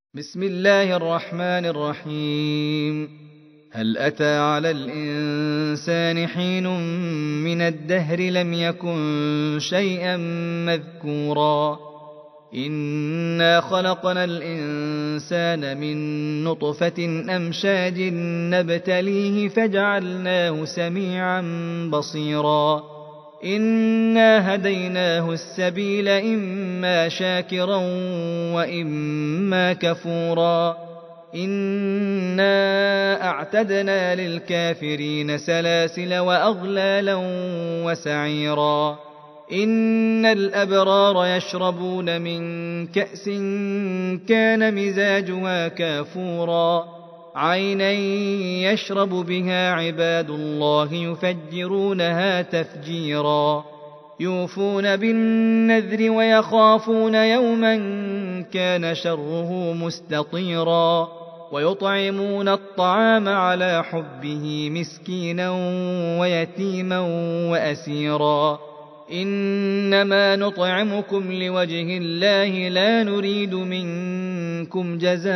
بسم الله الرحمن الرحيم. هل أتى على الإنسان حين من الدهر لم يكن شيئا مذكورا إنا خلقنا الإنسان من نطفة أمشاج نبتليه فجعلناه سميعا بصيرا إنا هديناه السبيل إما شاكرا وإما كفورا إنا أعتدنا للكافرين سلاسل وأغلالا وسعيرا إن الأبرار يشربون من كأس كان مزاجها كافورا عينا يشرب بها عباد الله يفجرونها تفجيرا يوفون بالنذر ويخافون يوما كان شره مستطيرا ويطعمون الطعام على حبه مسكينا ويتيما وأسيرا إنما نطعمكم لوجه الله لا نريد منكم جزاء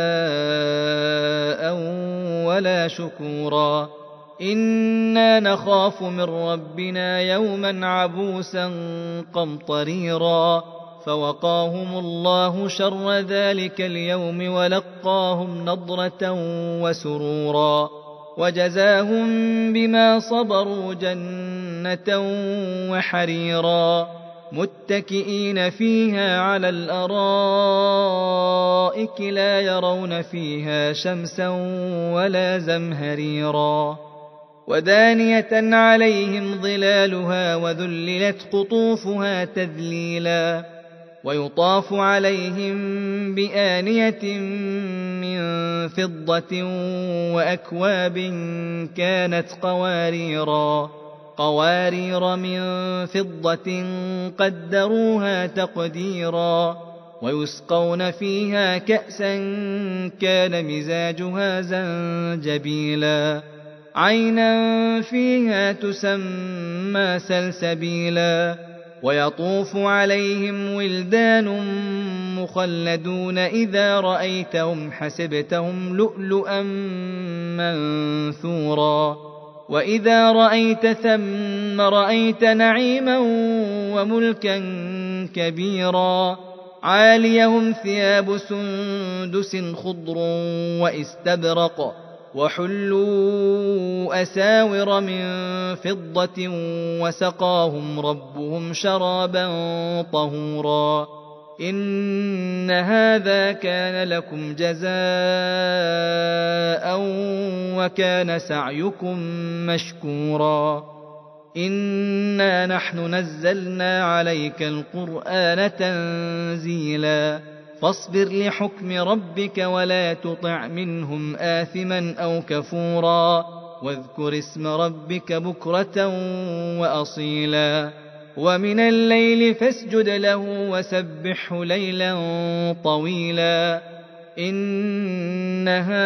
ولا شكورا إنا نخاف من ربنا يوما عبوسا قمطريرا فوقاهم الله شر ذلك اليوم ولقاهم نضرة وسرورا وجزاهم بما صبروا جنة وحريرا متكئين فيها على الأرائك لا يرون فيها شمسا ولا زمهريرا ودانية عليهم ظلالها وذللت قطوفها تذليلا ويطاف عليهم بآنية من فضة وأكواب كانت قوارير من فضة قدروها تقديرا ويسقون فيها كأسا كان مزاجها زنجبيلا عينا فيها تسمى سلسبيلا ويطوف عليهم ولدان مخلدون إذا رأيتهم حسبتهم لؤلؤا منثورا وإذا رأيت ثم رأيت نعيما وملكا كبيرا عاليهم ثياب سندس خضر واستبرق وحلوا أساور من فضة وسقاهم ربهم شرابا طهورا إن هذا كان لكم جزاء وكان سعيكم مشكورا إنا نحن نزلنا عليك القرآن تنزيلا فاصبر لحكم ربك ولا تطع منهم آثما أو كفورا واذكر اسم ربك بكرة وأصيلا ومن الليل فاسجد له وسبحه ليلا طويلا إن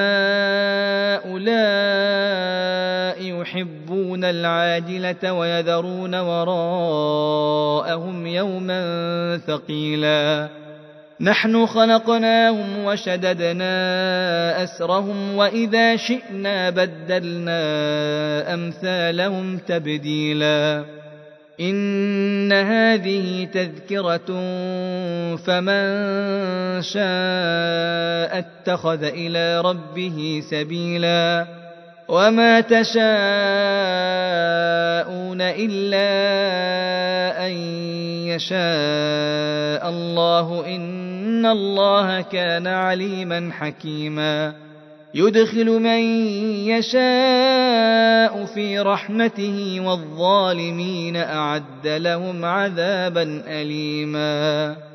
هؤلاء يحبون العاجلة ويذرون وراءهم يوما ثقيلا نحن خلقناهم وشددنا أسرهم وإذا شئنا بدلنا أمثالهم تبديلا إن هذه تذكرة فمن شاء اتخذ إلى ربه سبيلا وما تشاءون إلا أن يشاء الله إن الله كان عليما حكيما يدخل من يشاء في رحمته والظالمين أعد لهم عذابا أليما